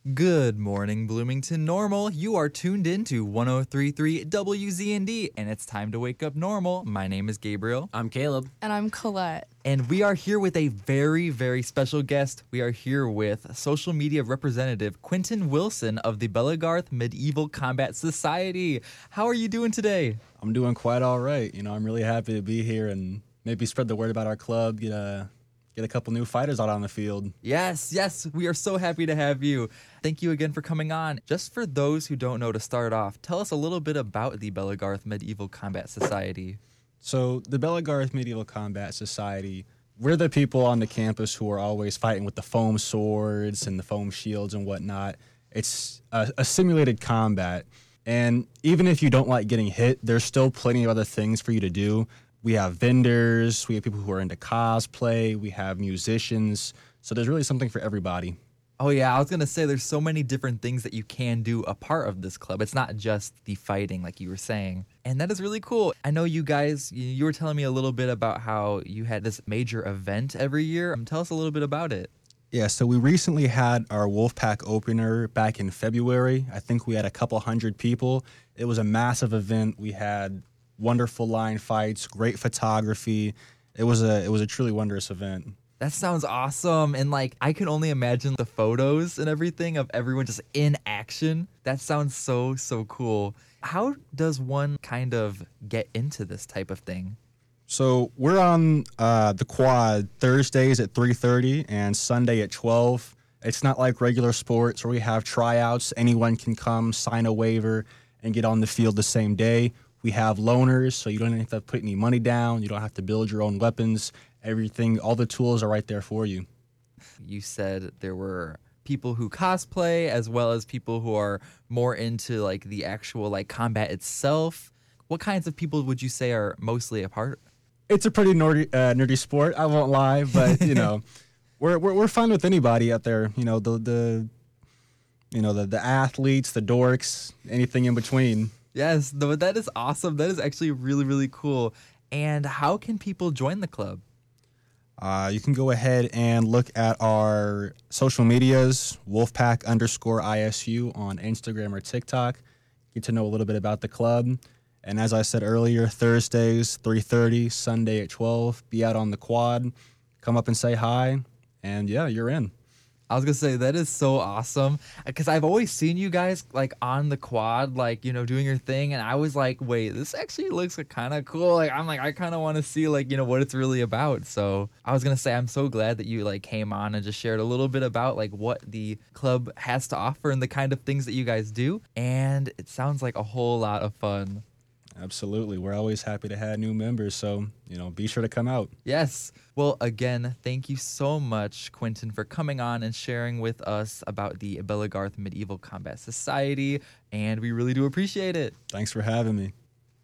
Good morning, Bloomington Normal. You are tuned in to 103.3 WZND, and it's time to wake up normal. My name is Gabriel. I'm Caleb. And I'm Colette. And we are here with a very, very special guest. We are here with social media representative Quentin Wilson of the Bellegarth Medieval Combat Society. How are you doing today? I'm doing quite all right. I'm really happy to be here and maybe spread the word about our club, get a couple new fighters out on the field. Yes, we are so happy to have you. Thank you again for coming on. Just for those who don't know, to start off, tell us a little bit about the Bellegarth Medieval Combat Society. So the Bellegarth Medieval Combat Society, we're the people on the campus who are always fighting with the foam swords and the foam shields and whatnot. It's a simulated combat. And even if you don't like getting hit, there's still plenty of other things for you to do. We have vendors, we have people who are into cosplay, we have musicians. So there's really something for everybody. Oh yeah, I was going to say there's so many different things that you can do a part of this club. It's not just the fighting like you were saying. And that is really cool. I know you guys, you were telling me a little bit about how you had this major event every year. Tell us a little bit about it. Yeah, so we recently had our Wolfpack opener back in February. I think we had a couple hundred people. It was a massive event. We had wonderful line fights, great photography. It was a truly wondrous event. That sounds awesome. And I can only imagine the photos and everything of everyone just in action. That sounds so cool. How does one kind of get into this type of thing? So we're on the quad Thursdays at 3:30 and Sunday at 12. It's not like regular sports where we have tryouts. Anyone can come, sign a waiver, and get on the field the same day. We have loaners, so you don't have to put any money down. You don't have to build your own weapons. Everything, all the tools are right there for you. You said there were people who cosplay as well as people who are more into the actual combat itself. What kinds of people would you say are mostly a part? It's a pretty nerdy sport, I won't lie, but we're fun with anybody out there. The athletes, the dorks, anything in between. Yes, that is awesome. That is actually really, really cool. And how can people join the club? You can go ahead and look at our social medias, Wolfpack_ISU on Instagram or TikTok. Get to know a little bit about the club. And as I said earlier, Thursdays, 3:30, Sunday at 12, be out on the quad. Come up and say hi, and yeah, you're in. I was going to say, that is so awesome, because I've always seen you guys, on the quad, doing your thing, and I was like, wait, this actually looks kind of cool. I kind of want to see, what it's really about. So I was going to say, I'm so glad that you, came on and just shared a little bit about, what the club has to offer and the kind of things that you guys do, and it sounds like a whole lot of fun. Absolutely. We're always happy to have new members, so, be sure to come out. Yes. Well, again, thank you so much, Quentin, for coming on and sharing with us about the Bellegarth Medieval Combat Society, and we really do appreciate it. Thanks for having me.